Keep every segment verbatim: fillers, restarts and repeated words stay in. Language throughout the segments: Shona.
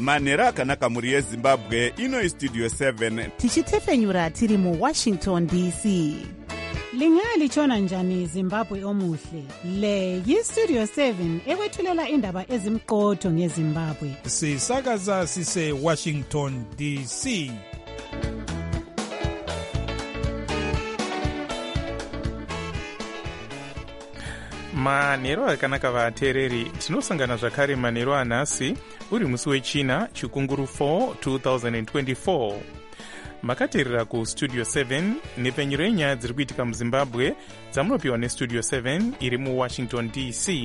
manhero akanaka mhuri yezimbabwe. Ino istudio seven tichitefenyura tiri muwashington D C. Lingalitshona njani Zimbabwe omuhle? Le yistudio seven ekwethulela indaba ezimqotho ngeZimbabwe. Sisakaza sise Washington D C. manhero akanaka vateereri, tinosangana zvakare manhero anhasi uri musi wechina chikunguru four twenty twenty-four. makateerera kustudio seven nepfenyuro yenyaya dziri kuitika muzimbabwe dzamunopiwa nestudio seven iri muwashington D C.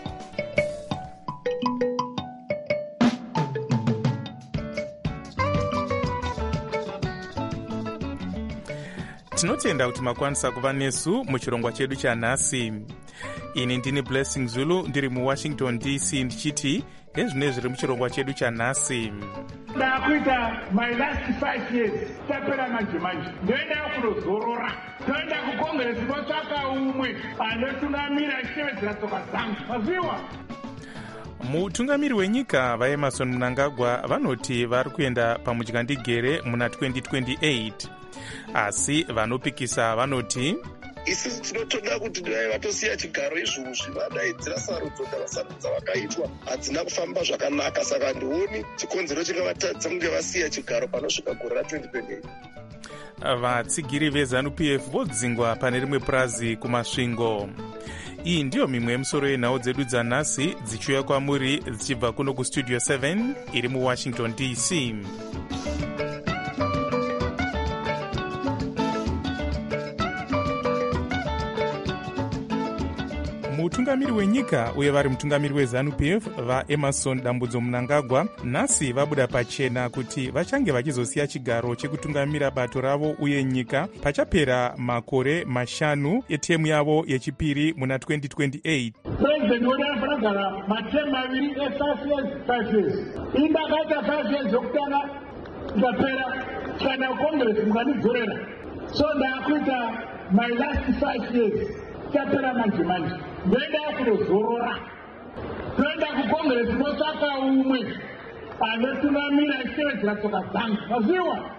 tinotenda kuti makwanisa kuva nesu muchirongwa chedu chanhasi. ini ndini Blessing Zulu ndiri muwashington D C ndichiti hezvine zviri muchirongwa chedu chanhasi. ndakuita my last five years tapera manje manje ndoenda kunozorora, ndoenda kukongresi votsvaka umwe anotungamira achitevedzera tsoka dzangu maziwa. mutungamiri wenyika vaemerson mnangagwa vanoti vari kuenda pamudyandigere muna twenty twenty-eight, asi vanopikisa vanoti isusu tinotoda kuti dai vatosiya chigaro izvozvi vadaidzira sarudzo dzavasarudza vakaitwa hadzina kufamba zvakanaka, saka ndioni chikonzero chikavatadza kunge vasiya chigaro panosvika gore ra-twenty twenty-eight. vatsigiri veZANU-P F vodzingwa pane rimwe purazi kumasvingo. iyi ndiyo mimwe yemusoro yenhau dzedu dzanhasi dzichiuya kwamuri dzichibva kuno kustudio seven iri muwashington D C. mutungamiri wenyika uye vari mutungamiri weZANU-P F vaEmerson Dambudzo Mnangagwa nhasi vabuda pachena kuti vachange vachizosiya chigaro chekutungamira bato ravo uye nyika pachapera makore mashanu etemu yavo yechipiri muna twenty twenty-eight. President wedu anofana kugara matemu maviri e-five years five years. Inda akaita five years zokutanga ikapera kana kukongresi mukanidzorera, so ndakuita my last five years tapera manje manje ndoenda kunozorora, ndoenda kukongresi votsvaka umwe anotungamira achitevedzera tsoka dzangu maziwa.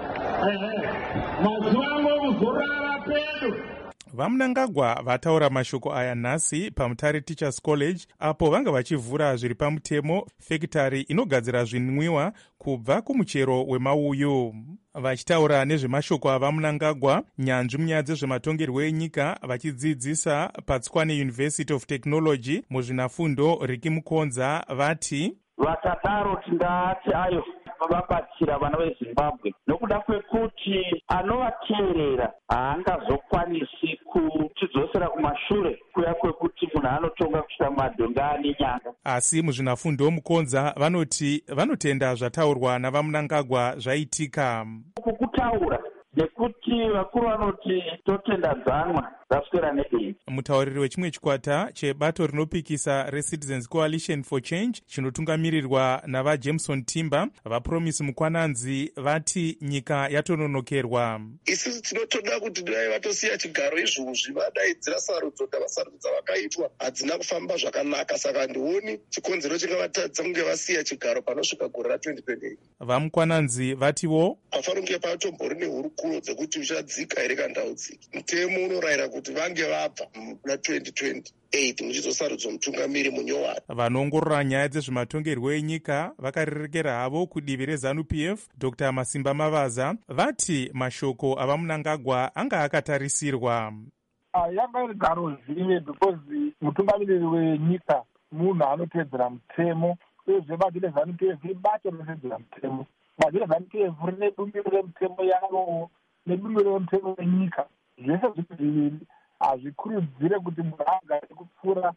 ehe mazuva angu okuzorora pedo. vaMnangagwa vataura mashoko aya nhasi paMutare Teachers College apo vanga vachivhura zviri pamutemo fekitari inogadzira zvinwiwa kubva kumuchero wemauyu. vachitaura nezvemashoko avaMnangagwa, nyanzvi munyaya dzezvematongerwo enyika vachidzidzisa paTswane University of Technology muzvinafundo Riki Mukonza vati vakadaro tindati ayo vabatsira vana veZimbabwe nokuda kwekuti anovateerera haangazokwanisi kuchidzosera kumashure kuya kwekuti munhu anotonga kusvika madhonga ane nyanga. asi muzvinafundo Mukonza vanoti vanotenda zvataurwa navaMnangagwa zvaitika. uku kutaura nekuti vakuru vanoti totendadzanwa zaswera nedei. mutauriri wechimwe chikwata chebato rinopikisa reCitizens Coalition for Change chinotungamirirwa navaJameson Timber vaPromise Mukwananzi vati nyika yatononokerwa. isusu tinotoda kuti dai vatosiya chigaro izvozvi vadaidzira sarudzo dzavasarudza vakaitwa hadzina kufamba zvakanaka, saka ndioni chikonzero chikavatadza kunge vasiya chigaro panosvika gore ra-twenty twenty-eight. vaMukwananzi vatiwo hafanira kunge patombori nehurukuro dzekuti uchadzika here kana haudziki. mutemo unorayira kuti vange vabva na-twenty twenty-eight muchizosarudzwa mutungamiri munyowani. vanoongorora nyaya dzezvematongerwo enyika vakarerekera havo kudivi reZANU-P F Dr Masimba Mavaza vati mashoko avaMnangagwa anga akatarisirwa. yanga iri garo zive because mutungamiriri wenyika munhu anotedzera mutemo, uyezve bato reZANU-P F ibato rinotedzera mutemo. bato reZANU-P F rine bumbiro remutemo yavo nebumbiro remutemo wenyika. zvese zviri zviviri hazvikurudzire kuti munhu agare kupfuura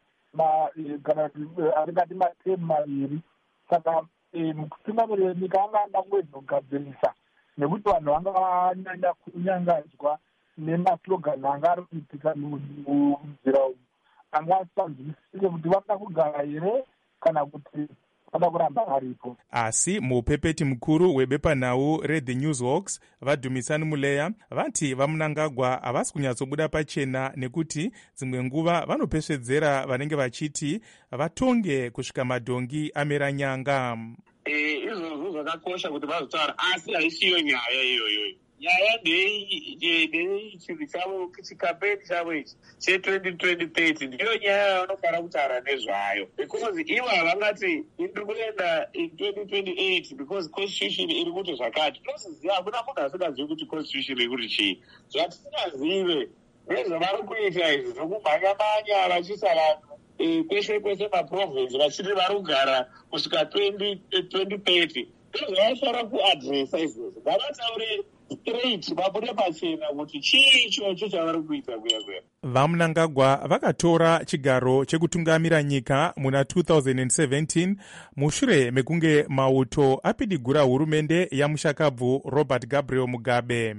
kana atingati matemu maviri. saka mutungamiri wenyika anga ada kuwedzogadzirisa nekuti vanhu vanga vanyanya kunyangadzwa nemaslogani anga ari kuitika munzira umu. anga asanzwisise kuti vada kugara here kana kuti vada kuramba varipo. asi mupepeti mukuru webepanhau reThe Newswalks vaDhumisani Muleya vati vaMnangagwa havasi kunyatsobuda pachena nekuti dzimwe nguva vanopesvedzera vanenge vachiti vatonge kusvika madhongi amera nyanga. E, vakakosha kuti vazotaura, asi haisiyo nyaya iyoyo. Nyaya ndechinhu chavo chikapeni chavo ichi che-twenty twenty thirty ndiyo nyaya yavanofanira kutaura nezvayo, because ivo havangati ndiri kuenda in twenty twenty-eight because constitution iri kuti zvakati. Tinoziziva hakuna munhu asingazivi kuti constitution iri kuti chii. Zvatisingazive nezvavari kuita izvi zvokumhanya-manya vachiisa vanhu kwese kwese maprovinsi vachiti vari kugara kusvika twenty thirty. Ndozvavafanira kuadresa izvozvo, ngavataure straight, vabude pachena kuti chii ichocho chavari kuita kuya kuya. vaMnangagwa vakatora chigaro chekutungamira nyika muna two thousand seventeen mushure mekunge mauto apidigura hurumende yamushakabvu Robert Gabriel Mugabe.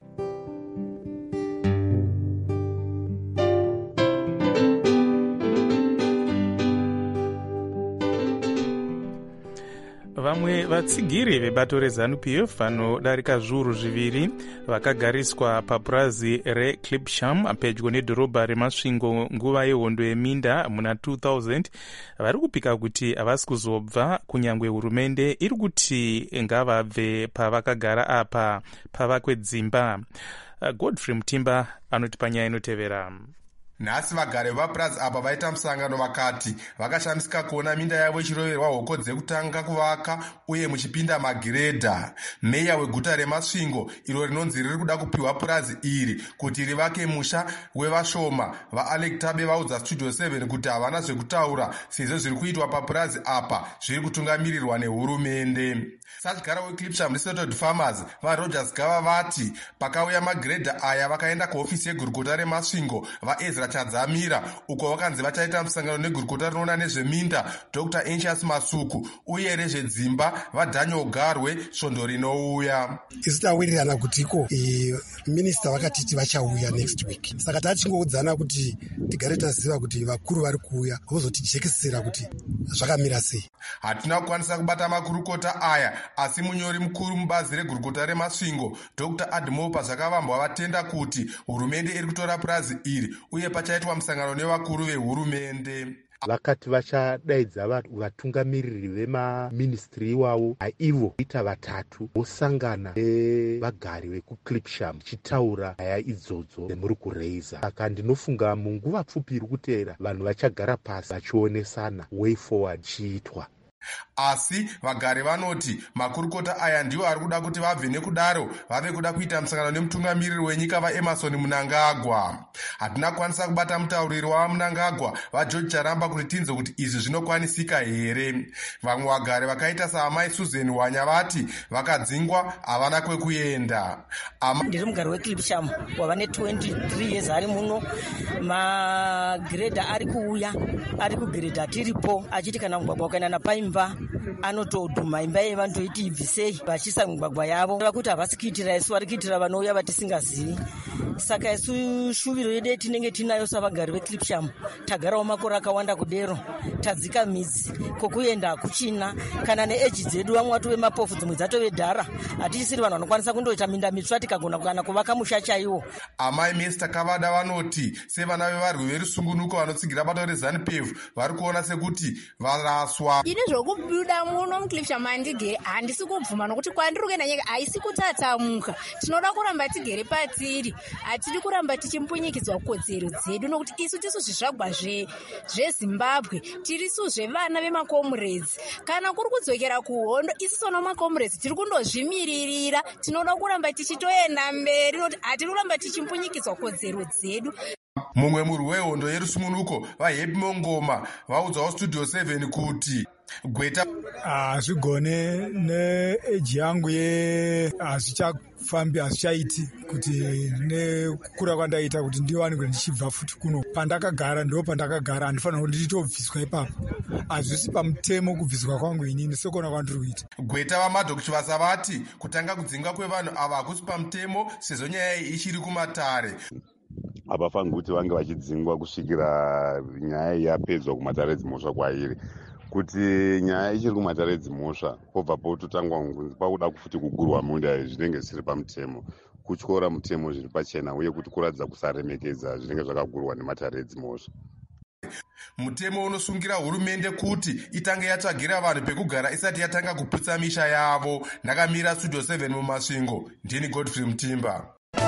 Vamwe vatsigiri vebato reZANU-P F vanodarika zviuru zviviri vakagariswa papurazi reClipsham pedyo nedhorobha reMasvingo nguva yehondo yeminda muna two thousand vari kupika kuti havasi kuzobva kunyange hurumende iri kuti ngavabve pavakagara apa pavakwe dzimba. Godfrey Mutimba anoti panyaya inotevera. Nhasi vagari vapurazi apa vaita musangano vakati vakashamisika kuona minda yavo ichiroverwa hoko dzekutanga kuvaka uye muchipinda magiredha. Meya weguta reMasvingo iro rinonzi riri kuda kupiwa purazi iri kuti rivake musha wevashoma, vaAlec Tabe vaudza Studio seven kuti havana zvekutaura sezvo zviri kuitwa papurazi apa zviri kutungamirirwa nehurumende. Satyara weClipsham Resettled Farmers vaRogers Gava vati pakauya magiredha aya vakaenda kuhofisi yegurukota reMasvingo vaEzra Chadzamira uko vakanzi vachaita musangano negurukota rinoona nezveminda Doctor Anxious Masuku uye rezvedzimba vaDaniel Garwe svondo rinouya. Isu tawirirana kutiko e, minista vakatiti vachauya next week, saka tachingoudzana kuti tigare taziva kuti vakuru vari kuuya vozotijekesera kuti zvakamira sei. Hatina kukwanisa kubata makurukota aya, asi munyori mukuru mubazi regurukota reMasvingo Doctor Admopa zvakavambwa vatenda kuti hurumende iri kutora purazi iri uye pachaitwa musangano nevakuru vehurumende. Vakati vachadaidza vatungamiriri vemaministri iwavo aivo ita vatatu vosangana nevagari vekuClipsham chitaura nyaya idzodzo dzemuri kureiza. Saka ndinofunga munguva pfupi iri kuteera vanhu vachagara pasi vachionesana way forward chiitwa. Asi vagari vanoti makurukota aya ndiwo ari kuda kuti vabve nekudaro vave kuda kuita musangano nemutungamiriri wenyika vaEmerson Mnangagwa. Hatina kukwanisa kubata mutauriri waMnangagwa vaGeorge Charamba kuti tinze kuti izvi zvinokwanisika here. Vamwe vagari vakaita saamai Susan Wanya vati vakadzingwa havana kwekuenda. Ama... ndiri mugari weClipsham wava ne-twenty-three years ari muno. Magredha ari kuuya ari kugredha tiripo achiti kana mugwagwa ukaenda napaimba anotodhuma imba yevantoiti ibvisei vachisa mugwagwa yavo vakuti havasi kuitira isu vari kuitira vanouya vatisingazivi. Saka isu shuviro yedu tinenge tinayo savagari veClipsham tagarawo makore akawanda kudero tadzika midzi kokuenda hakuchina kana neeji dzedu vamwe vatove mapofu dzimwe dzatove dhara hatichisiri vanhu vanokwanisa kundoita minda mitsva tikagona kana kuvaka musha chaiwo. Amai Mesta Kavada vanoti sevana vevarwi verusungunuko vanotsigira bato reZANU-P F vari kuona sekuti varaswa. Ini zvokubuda muno muClipsham handigere handisi kubvuma nokuti kwandiri kuenda nyika haisi kutatsamuka. Tinoda kuramba tigere patiri, hatidi kuramba tichimpunyikidzwa kodzero dzedu nokuti isu tisu zvizvagwa zveZimbabwe tiri isu zvevana vemakomureds. Kana kuri kudzokera kuhondo isu sona makomureds tiri kundozvimiririra. Tinoda kuramba tichitoenda mberi nokuti hatiri kuramba tichimpunyikidzwa kodzero dzedu. Mumwe murwi wehondo yerusungunuko vaHappy Mongoma vaudzawo Studio seven kuti gweta hazvigone neeji yangu ye hazvichafambi hazvichaiti kuti nekukura kwandaita kuti ndiwanikwe ndichibva futi kuno pandakagara ndo pandakagara handifanira kuti nditobviswa ipapo. Hazvisi pamutemo kubviswa kwangu inini sekona kwandiri kuita. Gweta vaMadok Chivasa vati kutanga kudzingwa kwevanhu ava hakusi pamutemo sezvo nyaya iyi ichiri kumatare. Havafaniri kuti vange vachidzingwa kusvikira nyaya yapedzwa kumatare dzimhosva kwairi. Kuti nyaya ichiri kumatare dzimhosva pobva pototangwa ngunzi pakuda kufuti kugurwa munda zvinenge zvisiri pamutemo, kutyora mutemo zviri pachena uye kuti kuratidza kusaremekedza zvinenge zvakagurwa nematare edzimhosva. Mutemo unosungira hurumende kuti itange yatsvagira vanhu pekugara isati yatanga kuputsa misha yavo. Ndakamira Studio seven mumasvingo. Ndini Godfrey Mutimba.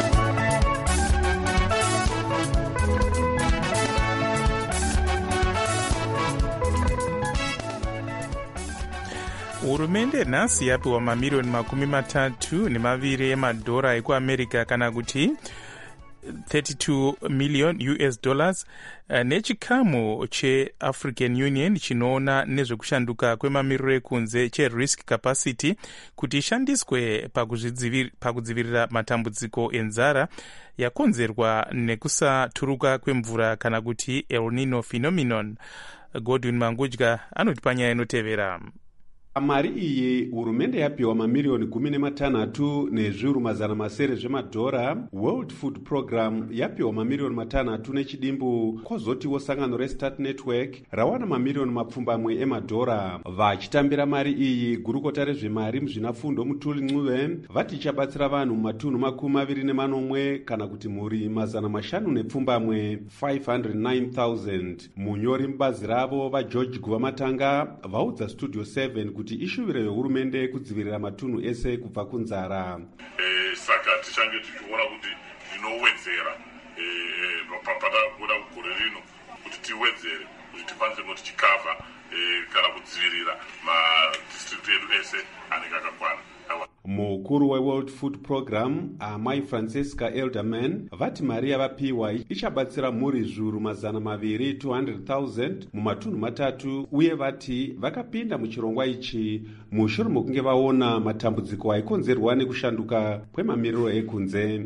Hurumende nhasi yapiwa mamirioni makumi matatu nemaviri emadhora ekuamerica kana kuti thirty-two million U S dollars nechikamu cheAfrican Union chinoona nezvekushanduka kwemamiriro ekunze cherisk capacity kuti ishandiswe pakudzivirira matambudziko enzara yakonzerwa nekusaturuka kwemvura kana kuti El Nino phenomenon. Godwin Mangudya anoti panyaya inotevera. Mari iyi hurumende yapiwa mamirioni gumi nematanhatu nezviuru mazana masere zvemadhora. World Food Program yapiwa mamirioni matanhatu nechidimbu, kwozotiwo sangano reStart Network rawana mamirioni mapfumbamwe emadhora. Vachitambira mari iyi, gurukota rezvemari muzvinafundo Mutuli Ncube vati ichabatsira vanhu mumatunhu makumi maviri nemanomwe kana kuti mhuri mazana mashanu nepfumbamwe five hundred nine thousand. Munyori mubazi ravo vaGeorge Guvamatanga vaudza Studio seven kuti ishuviro yehurumende kudzivirira matunhu ese kubva kunzara. E, saka tichange tichiona kuti inowedzera e, patakuda kugore rino kuti tiwedzere kuti tikwanise kuti chikava e, kana kudzivirira madistrict edu ese anenge akakwana. Mukuru weWorld Food Program Amai Francesca Elderman vati mari yavapiwa ichabatsira mhuri zviuru mazana maviri two hundred thousand mumatunhu matatu, uye vati vakapinda muchirongwa ichi mushure mokunge vaona matambudziko aikonzerwa nekushanduka kwemamiriro ekunze.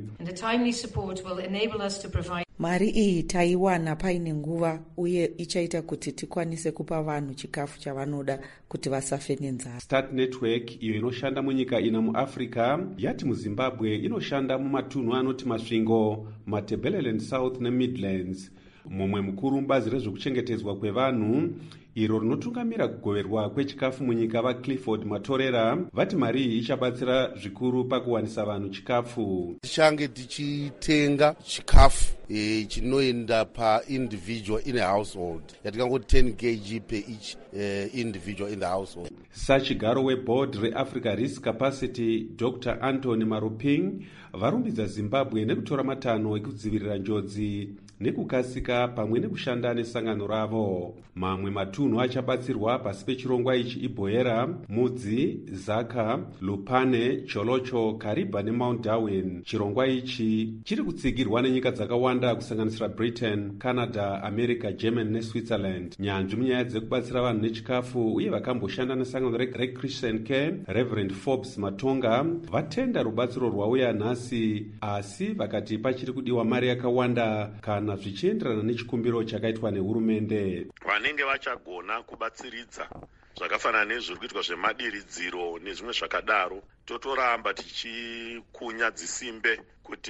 Mari iyi taiwana paine nguva, uye ichaita kuti tikwanise kupa vanhu chikafu chavanoda kuti vasafe nenzara. Start Network iyo inoshanda munyika ina muAfrica yati muZimbabwe inoshanda mumatunhu anoti masvingo, Matabeleland South neMidlands. Mumwe mukuru mubazi rezvekuchengetedzwa kwevanhu iro rinotungamira kugoverwa kwechikafu munyika vaClifford Matorera vati mari iyi ichabatsira zvikuru pakuwanisa vanhu chikafu. Tichange tichitenga chikafu e, chinoenda pa individual in a household yatingangoti ten kilograms per each uh, individual in the household. Sachigaro weboard reAfrica Risk Capacity Doctor Anthony Maruping varumbidza Zimbabwe nekutora matanho ekudzivirira njodzi nekukasika pamwe nekushanda nesangano ravo. Mamwe matunhu achabatsirwa pasi pechirongwa ichi iBoera, Mudzi, Zaka, Lupane, Cholocho, Kariba neMount Darwin. Chirongwa ichi chiri kutsigirwa nenyika dzakawanda kusanganisira Britain, Canada, America, Germany neSwitzerland. Nyanzvi munyaya dzekubatsira vanhu nechikafu uye vakamboshanda nesangano reChristian Care, Reverend Forbes Matonga vatenda rubatsiro rwauya nhasi, asi vakati pachiri kudiwa mari yakawanda kana zvichienderana nechikumbiro chakaitwa nehurumende. Vanenge vachagona kubatsiridza zvakafanana nezviri kuitwa zvemadiridziro nezvimwe zvakadaro, totoramba tichikunya dzisimbe kuti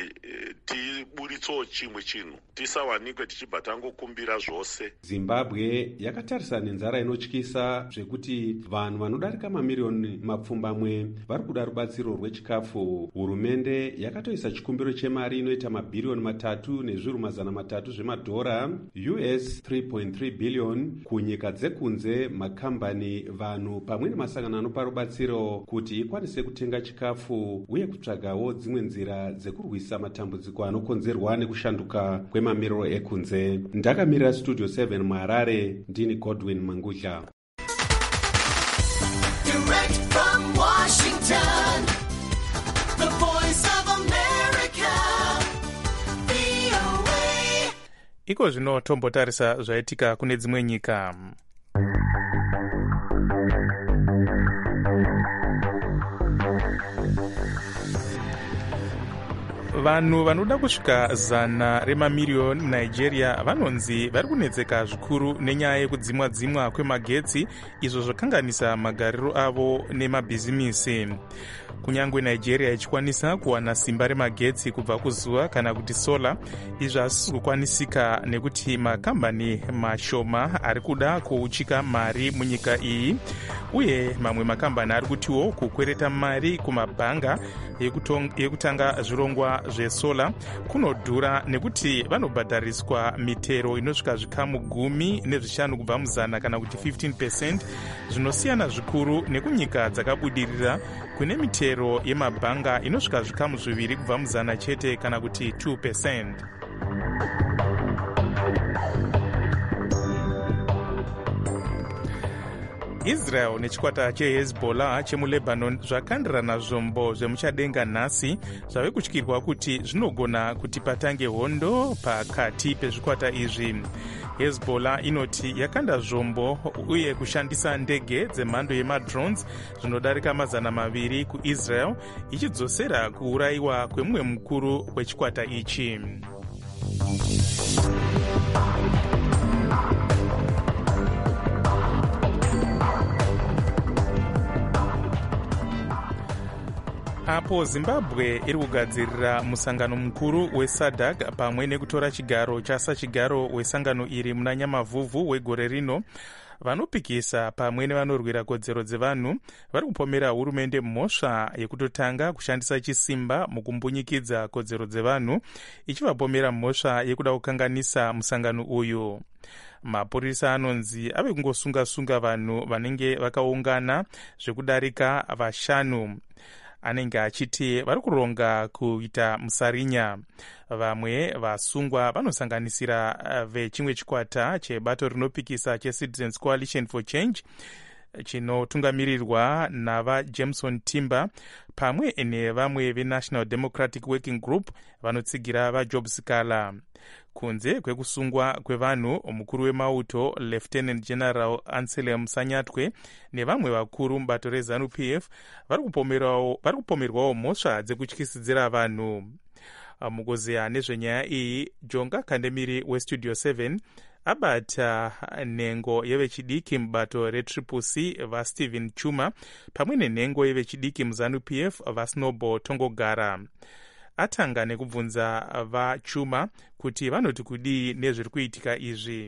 e, tiburitsewo chimwe chinhu, tisawanikwe tichibva tangokumbira zvose. Zimbabwe yakatarisa nenzara inotyisa zvekuti vanhu vanodarika mamirioni mapfumbamwe vari kuda rubatsiro rwechikafu. Hurumende yakatoisa chikumbiro chemari inoita mabhirioni matatu nezviuru mazana matatu zvemadhora U S three point three billion kunyika dzekunze, makambani, vanhu pamwe nemasangano anopa rubatsiro kuti ikwanise kutenga chikafu uye kutsvagawo dzimwe nzira dzekurwisa matambudziko anokonzerwa nekushanduka kwemamiriro ekunze. Ndakamirira Studio seven muHarare, ndini Godwin Mangudya. Direct from Washington, the voice of America, V O A. Iko zvino tombotarisa zvaitika kune dzimwe nyika. Vanhu vanoda kusvika zana remamiriyoni Nigeria vanonzi vari kunetseka zvikuru nenyaya yekudzimwa dzimwa kwemagetsi, izvo zvakanganisa magariro avo nemabhizimisi. Kunyangwe Nigeria ichikwanisa kuwana simba remagetsi kubva kuzuva kana kuti sola, izvo hazisi kukwanisika nekuti makambani mashoma ari kuda kuuchika mari munyika iyi, uye mamwe makambani ari kutiwo kukwereta mari kumabhanga yekutanga zvirongwa zvesola kunodhura nekuti vanobhadhariswa mitero inosvika zvikamu gumi nezvishanu kubva muzana kana kuti fifteen percent, zvinosiyana zvikuru nekunyika dzakabudirira kune mitero yemabhanga inosvika zvikamu zviviri kubva muzana chete kana kuti two percent. Israel nechikwata chehezbollah chemulebanon zvakandirana zvombo zvemuchadenga nhasi zvave kutyirwa kuti zvinogona kuti patange hondo pakati pezvikwata izvi. Hezbollah inoti yakanda zvombo uye kushandisa ndege dzemhando yemadrones zvinodarika mazana maviri kuisrael ichidzosera kuurayiwa kwemumwe mukuru wechikwata ichi. Apo Zimbabwe iri kugadzirira musangano mukuru wesadc pamwe nekutora chigaro chasachigaro wesangano iri muna Nyamavhuvhu wegore rino, vanopikisa pamwe nevanorwira kodzero dzevanhu vari kupomera hurumende mhosva yekutotanga kushandisa chisimba mukumbunyikidza kodzero dzevanhu, ichivapomera mhosva yekuda kukanganisa musangano uyu. Mapurisa anonzi ave kungosunga-sunga vanhu vanenge vakaungana zvekudarika vashanu. Anenge achiti vari kuronga kuita musarinya. Vamwe vasungwa vanosanganisira vechimwe chikwata chebato rinopikisa cheCitizens Coalition for Change chinotungamirirwa navaJameson Timber pamwe nevamwe veNational Democratic Working Group vanotsigira vaJob Sikala. Kunze kwekusungwa kwevanhu, mukuru wemauto Lieutenant General Anselm Sanyatwe nevamwe vakuru mubato reZanu-P F vari kupomerwawo mhosva dzekutyisidzira vanhu. Mukuzeya nezvenyaya iyi, Jonga Kandemiri weStudio seven abata nhengo yevechidiki mubato reTriple C vaStephen Chuma pamwe nenhengo yevechidiki muZanu-P F vaSnowball Tongogara. Atanga nekubvunza vaChuma kuti vanoti kudii nezviri kuitika izvi.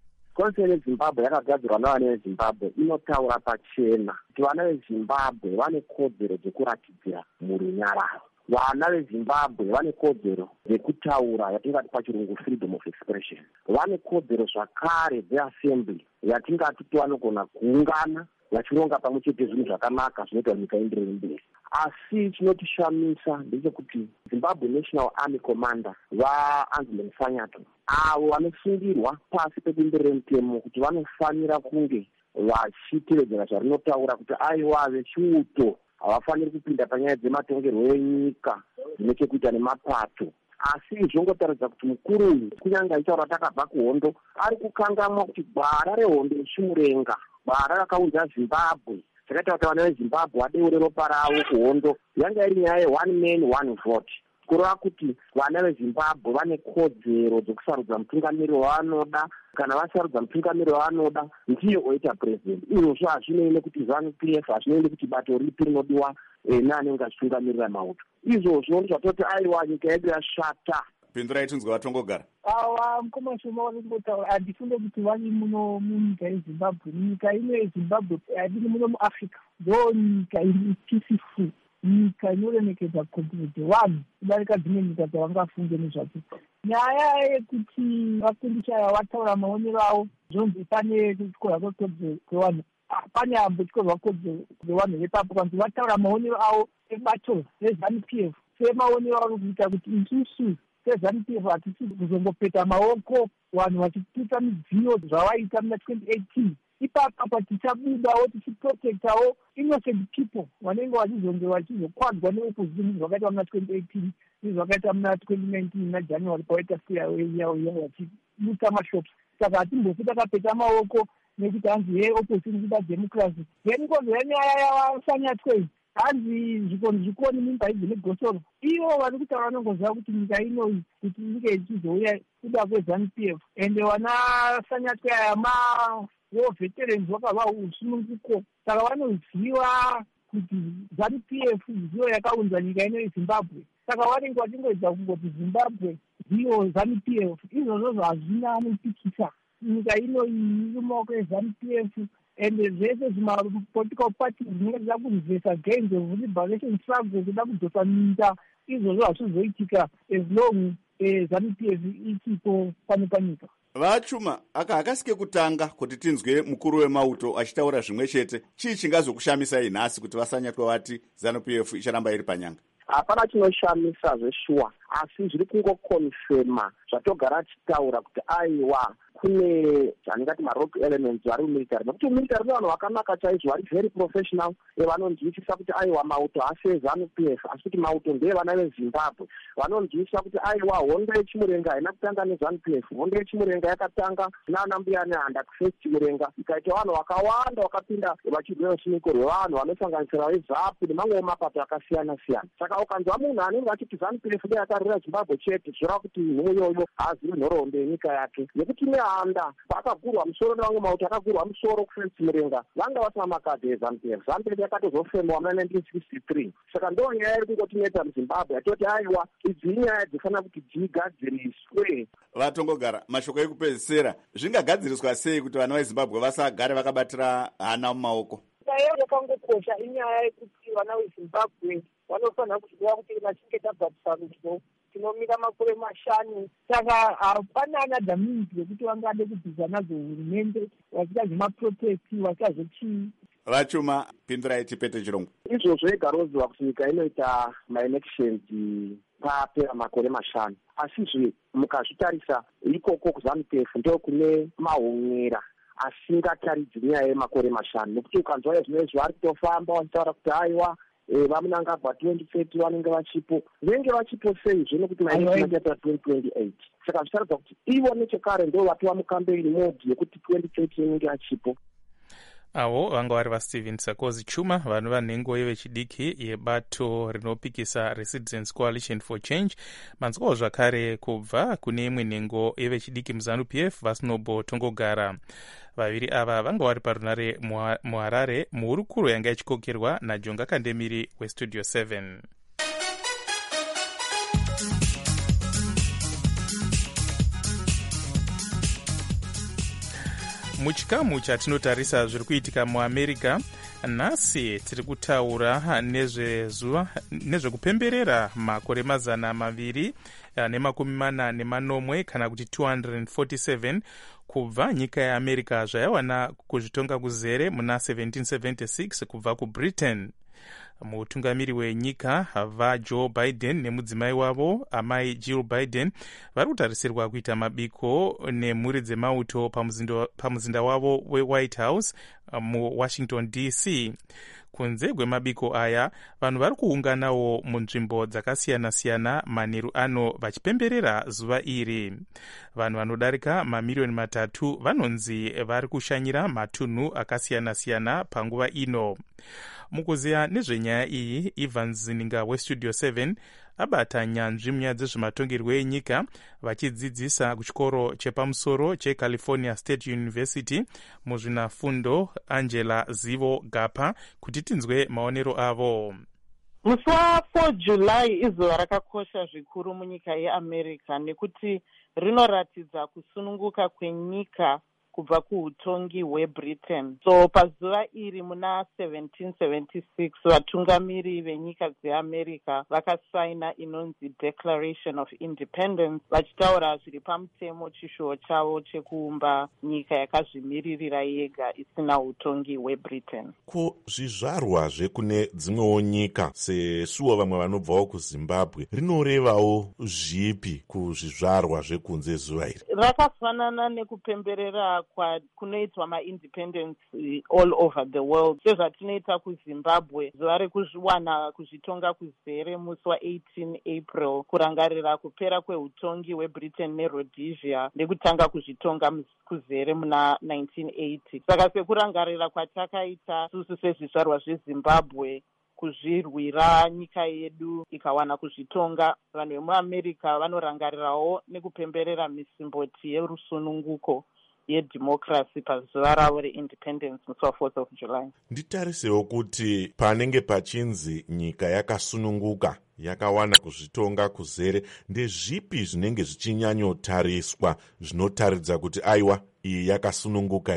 Konse yeZimbabwe yakagadzirwa navana veZimbabwe inotaura pachena kuti vana veZimbabwe vane kodzero dzekuratidzira murunyararo. Vana veZimbabwe vane kodzero dzekutaura yatingati pachirungu freedom of expression. Vane kodzero zvakare dzeassembly yatingati vanogona kuungana vachironga pamwe chete zvinhu zvakanaka zvinoita nyika ienderere mberi. Asi chinotishamisa ndechekuti Zimbabwe National Army Commander vaAnselm Sanyatwe avo vanosungirwa pasi pekuenderere mutemo kuti vanofanira kunge vachitevedzera zvarinotaura kuti aiwa vechiuto havafaniri kupinda panyaya dzematongerwo enyika dzine chekuita nemapato. Asi zvongotaridza kuti mukuru uyu kunyange achitaura takabva kuhondo ari kukangamwa kuti gwara rehondo ichimurenga, gwara rakaunza Zimbabwe zvakaita kuti vana veZimbabwe vadeure ropa ravo kuhondo yanga iri nyaya ye-one man one vote. Kureva kuti vana veZimbabwe vane kodzero dzekusarudza mutungamiri wavanoda, kana vasarudza mutungamiri wavanoda ndiye oita president. Izvozvo hazvinei nekuti Zanu-P F, hazvinei nekuti bato ripi rinodiwa neanenge achitungamirira mauto. Izvozvo ndizvatoti aiwa nyika yedu yashata. Pindurai tunzwa Tongogara. Awa mukoma shoma vari kungotaura handifunde kuti vari muno munyika yeZimbabwe. Nyika ino yeZimbabwe hadini muno muAfrica. Ndo nyika iri peaceful, nyika inoremekedza kodzero dzevanhu kudarika dzimwe nyika dzavangafunge nezvadzo. Nyaya yekuti vakundishaya vataura maonero avo zvonzi pane kutyora kwekodzero kwevanhu, pane ambotyorwa kodzero dzevanhu vepapo kanzi vataura maonero avo ebato reZanu-P F semaonero avo kuita kuti isusu seZanu-P F hatisi kuzongopeta maoko vanhu vachipita midziyo zvavaita muna twenty eighteen. Ipapo tichabudawo tichiprotectawo innocent people vanenge vachizonge vachizokwadzwa neopposition zvakaita muna twenty eighteen nezvakaita muna twenty nineteen muna January pawaita siyauya vachibuta mashops. Saka hatimbofi takapeta maoko nekuti hanzi ye opposition kuda democracy. Then kozo yenyaya yavasanyatwei hanzi zvikoni zvikoni mimba idzi negosoro. Ivo vari kutaura vanongoziva kuti nyika inoyi kuti inge ichizouya kuda kweZanu-P F ende vana Sanyatwe aya ma veterans vakava usununguko. Saka vanoziva kuti Zanu-P F ndiyo yakaunza nyika ino yeZimbabwe. Saka vanenge vachingoedza kungoti Zimbabwe ndiyo Zanu-P F. Izvozvo hazvina anopikisa. Nyika ino iri mumaoko eZanu-P F ende zvese zvima political parties zvinenge zvida kuzvesa gains of liberation struggle kuda kudzosa minda izvozvo hazvizoitika as long zanu p f ichipo pano panyika. vachuma aka hakasike kutanga kuti tinzwe mukuru wemauto achitaura zvimwe chete. chii chingazokushamisai nhasi kuti vasanyatwa vati zanu p f icharamba iri panyanga? hapana chinoshamisa zveshuwa, asi zviri kungokonfema zvatogara tichitaura kuti aiwa kune zvatingati marock elements vari mumilitary, nekuti mumilitary nevanhu vakanaka chaizvo vari very professional. vanonzwisisa kuti aiwa mauto haasi ezanu p f asi kuti mauto ndevana vezimbabwe. vanonzwisisa kuti aiwa hondo yechimurenga haina kutanga nezanu p f, hondo yechimurenga yakatanga nana mbuya nehanda kufesi chimurenga, ikaita vanhu vakawanda vakapinda vachirwira rusuniko rwevanhu vanosanganisira vezapu nemamwewo mapato akasiyana siyana. saka ukanzwa munhu anenge achiti zanu p f dei akarwira zimbabwe chete, zvoreva kuti muyoyo haazivi nhoroondo yenyika yake, nekuti nehanda vakagurwa musoro nevamwe mauto akagurwa musoro kufensi murenga vanga vasina makadhi ezanu p f. zanu p f yakatozofemwa muna nineteen sixty-three. saka ndo nyaya iri kungotineta muzimbabwe yatoti aiwa idzi inyaya dzifanira kuti dzigadziriswe. vatongogara, mashoko ekupedzisira, zvingagadziriswa sei kuti vana vezimbabwe vasagare vakabatira hana mumaoko? nyaya yakangokosha inyaya yekuti vana vezimbabwe vanofanira kuziva kuti vachinge tabva kusarudyo tinomira makore mashanu. saka hapana another means yekuti vangade kubvisa nadzo hurumende vachita zvemaprotesti vachita zvechii. vachuma, pindurai tipete chirongwa. izvozvo igaroziva kuti nyika inoita maelections papera makore mashanu, asizve mukazvitarisa ikoko kuzanu p f ndo kune mahomera asingataridzi nyaya yemakore mashanu, nekuti ukanzwa zvimwe zvari kutofamba vachitaura kuti aiwa vamunangagwa twenty thirty vanenge vachipo, venge vachipo seizvo nekuti maata twenty twenty-eight. saka zvicharatidza kuti ivo nechekare ndo vatova mukambeini modi yekuti twenty thirty inenge achipo. avo vanga vari vasteven sakozi chuma, vanhu vanhengo yevechidiki yebato rinopikisa recitizens coalition for change. manzwawo zvakare kubva kune imwe nhengo yevechidiki muzanu p f vasinobo tongogara. vaviri ava vanga vari parunare muharare muhurukuro yanga ichikokerwa najonga kandemiri westudio seven. muchikamu chatinotarisa zviri kuitika muamerica nhasi tiri kutaura nezvezuva nezvekupemberera makore mazana maviri nemakumi mana nemanomwe kana kuti two hundred forty-seven kubva nyika yeamerica zvayawana kuzvitonga kuzere muna seventeen seventy-six kubva kubritain. mutungamiri wenyika vajoe biden nemudzimai wavo amai jill biden vari kutarisirwa kuita mabiko nemhuri dzemauto pamuzinda wavo wewhite house muwashington d c. kunze kwemabiko aya vanhu vari kuunganawo munzvimbo dzakasiyana-siyana manheru ano vachipemberera zuva iri. vanhu vanodarika mamiriyoni matatu vanonzi vari kushanyira matunhu akasiyana-siyana panguva ino. mukuziya nezvenyaya iyi, ivan zininga westudio seven abata nyanzvi munyaya dzezvematongerwo enyika vachidzidzisa kuchikoro chepamusoro checalifornia state university muzvinafundo angela zivo gapa kuti tinzwe maonero avo. musi wa4 July izuva rakakosha zvikuru munyika yeamerica nekuti rinoratidza kusununguka kwenyika kubva kuutongi hwebritain. so pazuva iri muna seventeen seventy-six vatungamiri venyika dzeamerica vakasaina inonzi declaration of independence vachitaura zviri pamutemo chishuwo chavo chekuumba nyika yakazvimiririra yega isina utongi hwebritain. ko zvizvarwa zvekune dzimwewo nyika sesuwo vamwe vanobvawo kuzimbabwe rinorevawo zvipi kuzvizvarwa zvekunze zuva iri? rakafanana nekupemberera kunoitwa maindependence all over the world sezvatinoita kuzimbabwe zuva rekuwana kuzvitonga kuzere musi wa-eighteen April kurangarira kupera kweutongi hwebritain nerhodesia nekutanga kuzvitonga kuzere muna nineteen eighty. saka sekurangarira kwatakaita susu sezvizvarwa zvezimbabwe kuzvirwira nyika yedu ikawana kuzvitonga, vanhu vemuamerica vanorangarirawo nekupemberera misimboti yerusununguko yedhimokirasi pazuva ravo reindependence musi wa-fourth of July. nditarisewo kuti panenge pachinzi nyika yakasununguka yakawana kuzvitonga kuzere, ndezvipi zvinenge zvichinyanyotariswa zvinotaridza kuti aiwa iyi yakasununguka iyi?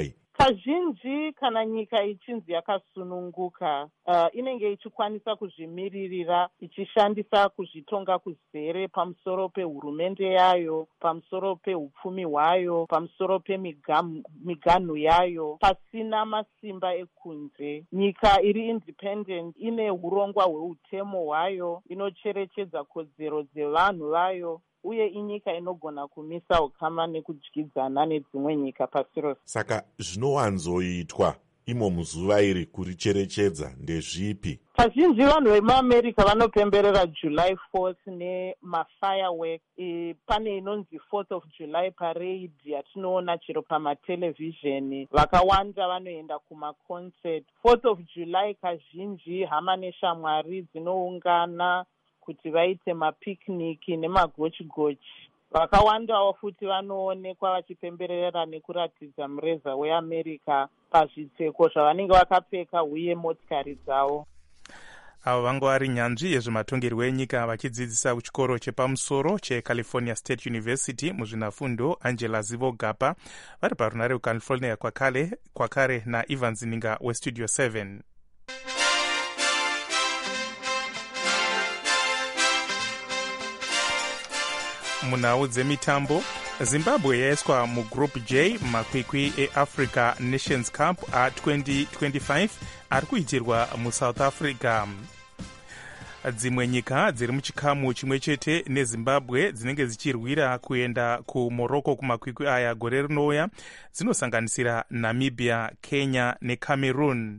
kazhinji kana nyika ichinzi yakasununguka uh, inenge ichikwanisa kuzvimiririra ichishandisa kuzvitonga kuzere pamusoro pehurumende yayo, pamusoro peupfumi hwayo, pamusoro pemiganhu yayo, pasina masimba ekunze. Nyika iri independent ine urongwa hweutemo hwayo, inocherechedza kodzero dzevanhu vayo, uye inyika inogona kumisa ukama nekudyidzana nedzimwe nyika pasi rose. Saka zvinowanzoitwa imo muzuva iri kuricherechedza ndezvipi? Kazhinji vanhu vemuamerica vanopemberera July fourth nemafireworks. E, pane inonzi fourth of July parade yatinoona chero pamatelevhizheni. Vakawanda vanoenda kumaconcert. fourth of July kazhinji hama neshamwari dzinoungana kuti vaite mapicnic nemagochi-gochi. Vakawandawo futi vanoonekwa vachipemberera nekuratidza mureza weAmerica pazvipfeko zvavanenge vakapfeka uye motikari dzavo. Avo vanga vari nyanzvi yezvematongerwo enyika vachidzidzisa kuchikoro chepamusoro cheCalifornia State University muzvinafundo Angela Zivogapa vari parunare kuCalifornia kwakare, kwakare naIvan Zininga weStudio seven. Munhau dzemitambo, Zimbabwe yaiswa mugroup J makwikwi eAfrica Nations Cup a20 twenty-five ari kuitirwa muSouth Africa. Dzimwe nyika dziri muchikamu chimwe chete neZimbabwe dzinenge dzichirwira kuenda kuMorocco kumakwikwi aya gore rinouya dzinosanganisira Namibia, Kenya neCameroon.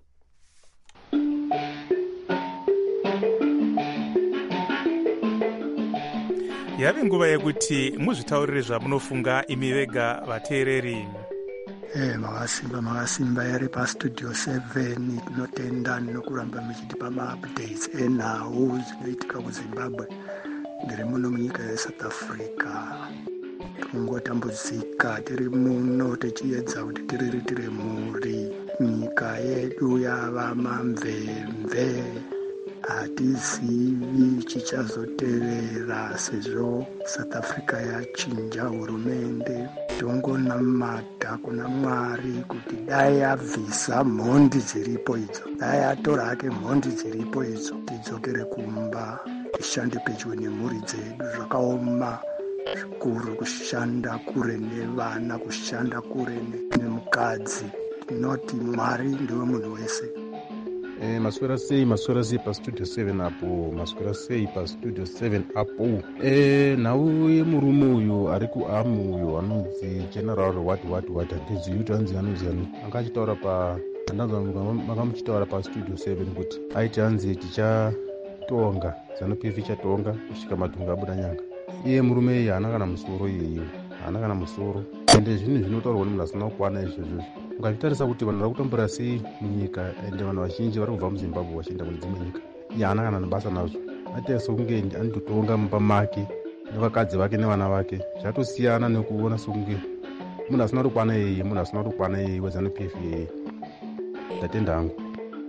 Yave nguva yekuti muzvitaurire zvamunofunga imi vega vateereri. Eh, makasimba makasimba yari paStudio seven tinotenda nokuramba muchitipa maupdates enhau dzinoitika kuZimbabwe. Ndiri muno munyika yeSouth Africa. Tungotambudzika tiri muno tichiedza kuti tiriritire mhuri. Nyika yedu yava mamvemve. Hatizivi chichazotevera sezvo South Africa yachinja hurumende. Tongonamata kuna Mwari kuti dai abvisa mhondi dziripo idzo, dai atora hake mhondi dziripo idzo, tidzokere kumba tishande pedyo nemhuri dzedu. Zvakaoma zvikuru kushanda kure nevana, kushanda kure nemukadzi. Tinoti Mwari ndiwe munhu wese. Eh, maswera sei maswera sei paStudio seven apo, maswera sei paStudio seven apo. Eh, nhau yemurume uyu ari kuamu uyu anonzi General what what what handizivi kuti anzi anonzi angachitaura pa andanzwa makamuchitaura paStudio seven kuti aiti anzi tichatonga ZANU-P F ichatonga kusvika madhunga abuda nyanga. Iye murume iye haana kana musoro iyeyo, haana kana musoro. Ende zvinhu zvinotaurwa nemunhu asina kukwana izvozvo. Ukatarisa kuti vanhu vari kutombora sei munyika ende vanhu vazhinji vari kubva muZimbabwe vachienda kune dzimwe nyika. Iye haana kana nebasa nazvo. Ataisa sokunge anototonga mumba make nevakadzi vake nevana vake. Zvatosiyana nekuona sokunge munhu asina kukwana iyeye, munhu asina kukwana iyeye weZANU-P F iyeye. Ndatenda hangu.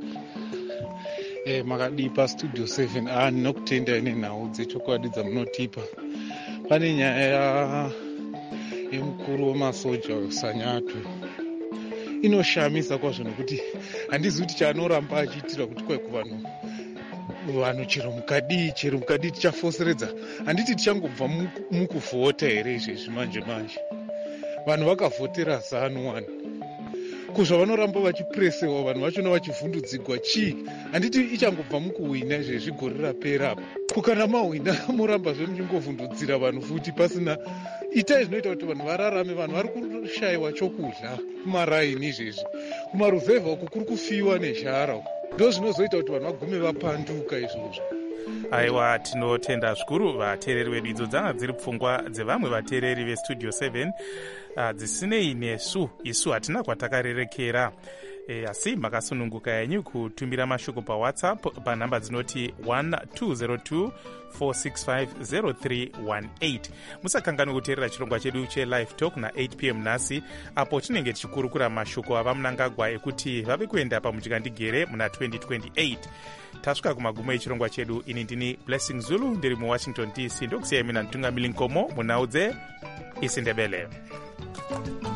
Eh, makadii paStudio seven ah ndinokutenda ine nhau dzechokwadi dzamunotipa. Pane nyaya yemukuru wemasoja weSanyato inoshamisa kwazvo nokuti handizivi kuti chaanoramba achiitira kuti kwai kuvanhu vanhu chero mukadii chero mukadii tichafoseredza. Handiti tichangobva mukuvhota here izvezvi manje manje. Vanhu vakavhotera ZANU-one kuzvavanoramba vachipuresewa vanhu vachona vachivhundudzigwa chii. Handiti ichangobva mukuhwina izvezvi gore rapera apa. Kukana mahwina moramba zvemuchingovhundudzira vanhu futi pasina. Itai zvinoita kuti vanhu vararame. Vanhu vari kushayiwa chokudya kumaraini izvezvi. Kumaruzevha uku kuri kufiwa nezhara uku. Ndo zvinozoita kuti vanhu vagume vapanduka izvozvo. Aiwa, tinotenda zvikuru vateereri vedu. Idzo dzanga dziri pfungwa dzevamwe vateereri veStudio seven uh, dzisinei nesu. Isu hatina kwatakarerekera. E, asi makasununguka yenyu kutumira mashoko paWhatsApp panhamba dzinoti one two zero two four six five zero three one eight. Musakanganwe kuteerera chirongwa chedu cheLive Talk na eight p m nhasi, apo tinenge tichikurukura mashoko ava munangagwa ekuti vave kuenda pamuchikandigere muna twenty twenty-eight. Tasvika kumagumo echirongwa chedu. Ini ndini Blessing Zulu ndiri muWashington D C. Ndokusiyai mina Ntungamili Nkomo munhau dzeIsindebele.